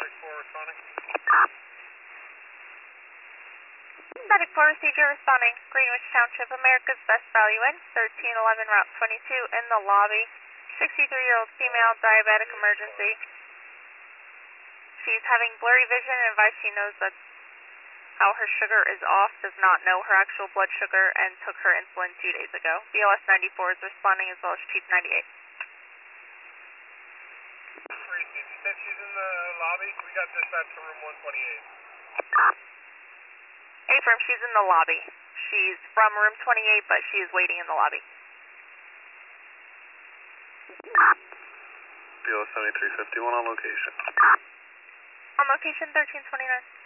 Medic 4 responding. Medic 4 procedure responding. Greenwich Township, America's Best Value Inn, 1311 Route 22 in the lobby. 63-year-old female, diabetic emergency. She's having blurry vision and advised she knows that how her sugar is off, does not know her actual blood sugar, and took her insulin 2 days ago. BLS 94 is responding as well as Chief 98. Tracy, you said she's in the lobby? We got dispatch to room 128. Affirm, she's in the lobby. She's from room 28, but she is waiting in the lobby. BLS 7351 on location. On location 1329.